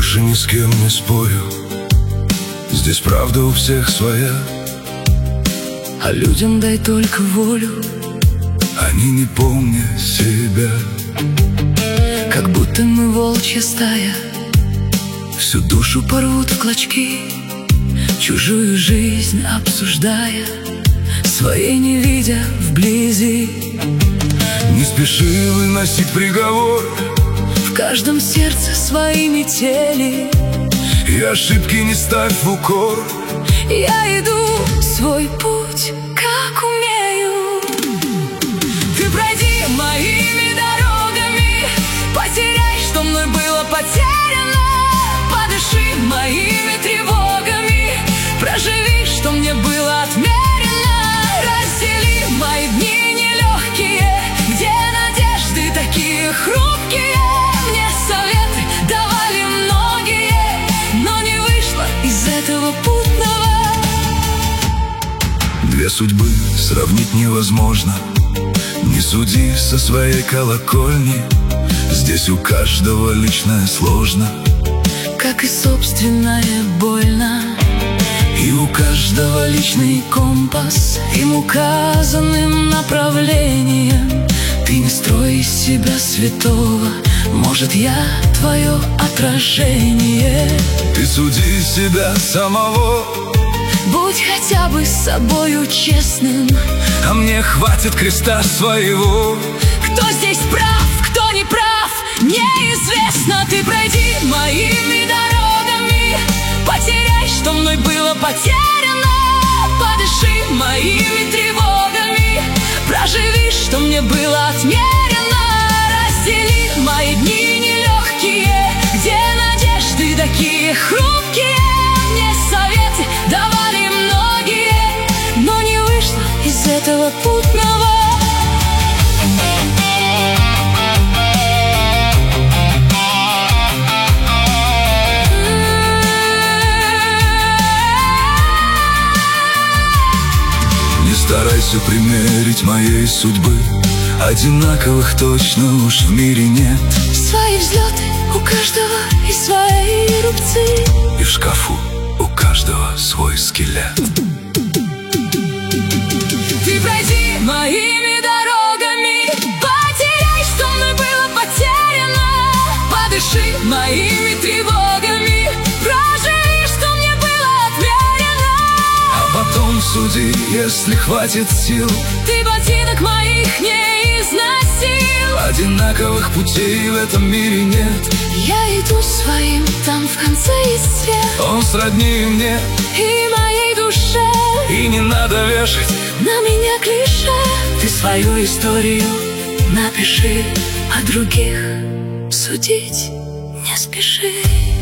больше ни с кем не спорю. Здесь правда у всех своя, а людям дай только волю. они не помнят себя. Как будто мы волчья стая, Всю душу порвут в клочки, чужую жизнь обсуждая, своей не видя вблизи. не спеши выносить приговор, В каждом сердце свои метели. и ошибки не ставь в укор. Я иду свой путь, как умею. Ты пройди моими дорогами, потеряй, что мной было потеряно. Подыши моими тревогами, проживи, что мне было отмерено. Раздели мои дни нелегкие, где надежды такие хрупкие. Мне советы давали многие, но не вышло из этого путного. Две судьбы сравнить невозможно, не суди со своей колокольни. Здесь у каждого личное сложно, Как и собственная больно. и у каждого Личный компас им указанным направлением. Ты не строй из себя святого, может, я твое отражение. Ты суди себя самого, Будь хотя бы с собою честным. а мне хватит креста своего. Кто здесь прав, кто не прав, неизвестно. Ты пройди моими дорогами, потеряй, что мной было потеряно. Подыши моими тревогами, проживи, что мне было отмерено. Раздели мои дни нелегкие, где надежды такие хрупкие. Мне советы давали многие, но не вышло из этого путного. Не старайся примерить моей судьбы, одинаковых точно уж в мире нет. Свои взлеты у каждого и свои рубцы, И в шкафу у каждого свой скелет. Ты пройди моими дорогами, потеряй, что мной было потеряно. Подыши моими тревогами, проживи, что мне было отмерено. А потом суди, если хватит сил. Ты ботинок моих не износил. Одинаковых путей в этом мире нет. Я иду своим, там в конце есть свет. Он сродни мне, И моей душе и не надо вешать на меня клише. Ты свою историю напиши, а других судить не спеши.